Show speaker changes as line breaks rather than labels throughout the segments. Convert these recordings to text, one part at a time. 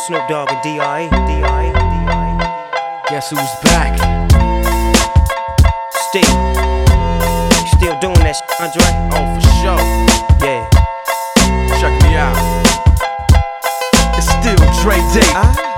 Snoop Dogg and D.R.E.
Guess who's back?
Still doing that shit, Andre?
Oh, for sure.
Yeah.
Check me out. It's still Dre Day,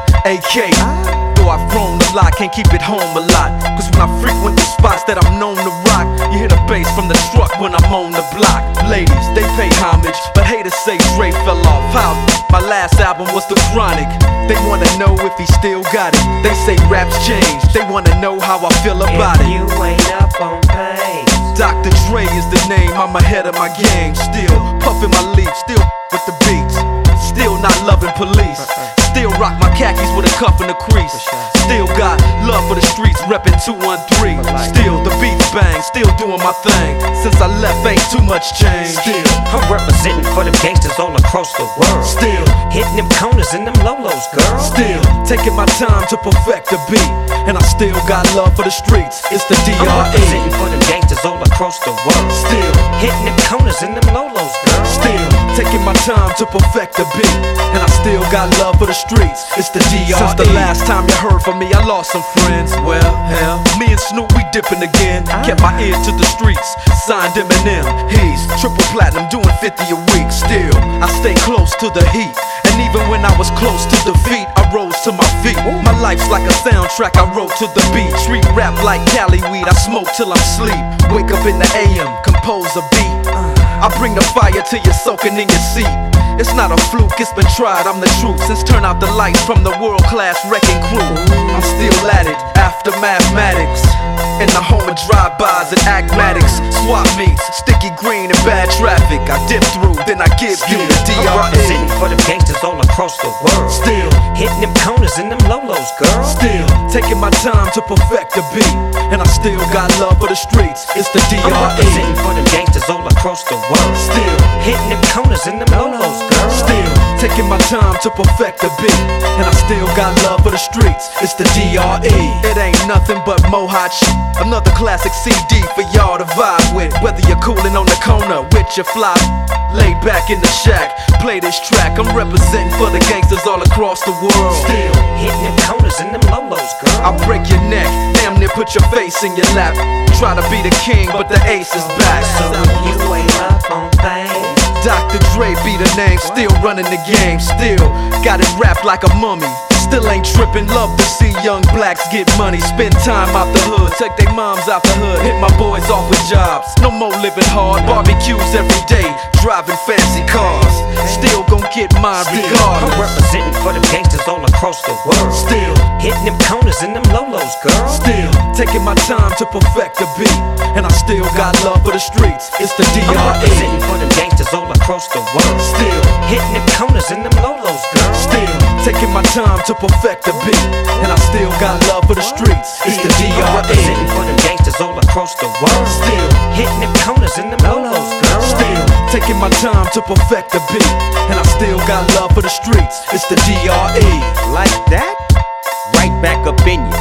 AK. Though I've grown a lot, can't keep it home a lot. Cause when I frequent the spots that I'm known to rock, you hear the bass from the truck when I'm on the block. Ladies, they pay homage, but haters say Dre fell off. How? My last album was The Chronic. They wanna know if he still got it. They say raps changed, they wanna know how I feel about it.
You ain't up on pace.
Dr. Dre is the name, I'm ahead of my game. Still puffin' my leaf, still with the beats. Still not loving police. Still rock my khakis with a cuff and a crease. Still got love for the streets, reppin' 213. Still the beats bang, still doing my thing. Since I left, ain't too much change. Still
I'm representing for them gangsters all across the world.
Still
hitting them corners and them lolos, girl.
Still taking my time to perfect the beat. And I still got love for the streets. It's the
I'm
D.R.E.
representing for them gangsters all across the world.
Still
hitting them corners and them lolos, girl.
Still taking my time to perfect the beat. And I still got love for the streets. It's the D.R.E. Since the last time you heard from me, I lost some friends. Well, hell, me and Snoop, we dipping again. Kept my ear to the streets, signed Eminem. He's triple platinum, doing 50 a week. Still, I stay close to the heat. And even when I was close to defeat, I rose to my feet. My life's like a soundtrack, I wrote to the beat. Street rap like Cali weed, I smoke till I'm sleep. Wake up in the AM, compose a beat. I bring the fire till you're soaking in your seat. It's not a fluke, it's been tried, I'm the truth. Since turn out the lights from the world-class wrecking crew, I'm still at it, after mathematics. In the home of drive-bys and acmatics. Swap meets, sticky green and bad traffic. I dip through, then I give you the D.R.E.
I'm representing for them gangsters all across the world.
Still
hitting them corners and them lolos, girl.
Still taking my time to perfect the beat. And I still got love for the streets. It's the D.R.E.
I'm representing for them gangsters all across the world.
Still
hitting them corners and them lolos, girl.
Still taking my time to perfect the beat. And I still got love for the streets. It's the D.R.E. It ain't nothing but mohawk shit. Another classic CD for y'all to vibe with. Whether you're coolin' on the corner with your fly, laid back in the shack, play this track. I'm representing for the gangsters all across the world. Still
hitting them corners and them lolos, girl.
I'll break your neck, damn near put your face in your lap. Try to be the king, but the ace is back.
So if you ain't up on things,
Dr. Dre be the name, still running the game. Still got it wrapped like a mummy. Still ain't trippin', love to see young blacks get money. Spend time out the hood, take their moms out the hood. Hit my boys off with jobs, no more living hard. Barbecues every day, driving fancy cars. Still gon' get mine regardless.
I'm representing for them gangsters all across the world.
Still
hitting them corners and them lolos, girl.
Still taking my time to perfect the beat. And I still got love for the streets. It's the D.R.E.
I'm representing for them gangsters all across the world.
Still
hitting them corners and them lolos, girl.
Still taking my time to perfect the beat. And I still got love for the streets. It's the D.R.E.
I'm representing for them gangsters all across the world.
Still
hitting them corners and them lolos, girl.
Still taking my time to perfect the beat. And I still got love for the streets. It's the D.R.E.
Like that? Right back up in you.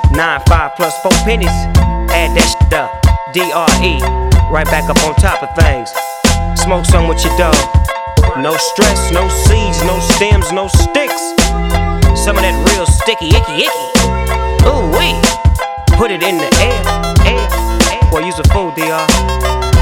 9-5 plus 4 pennies. Add that shit up. D.R.E. Right back up on top of things. Smoke some with your dog. No stress, no seeds, no stems, no sticks. Some of that real sticky, icky. Ooh wee. Put it in the air. Boy, you's a fool, D.R.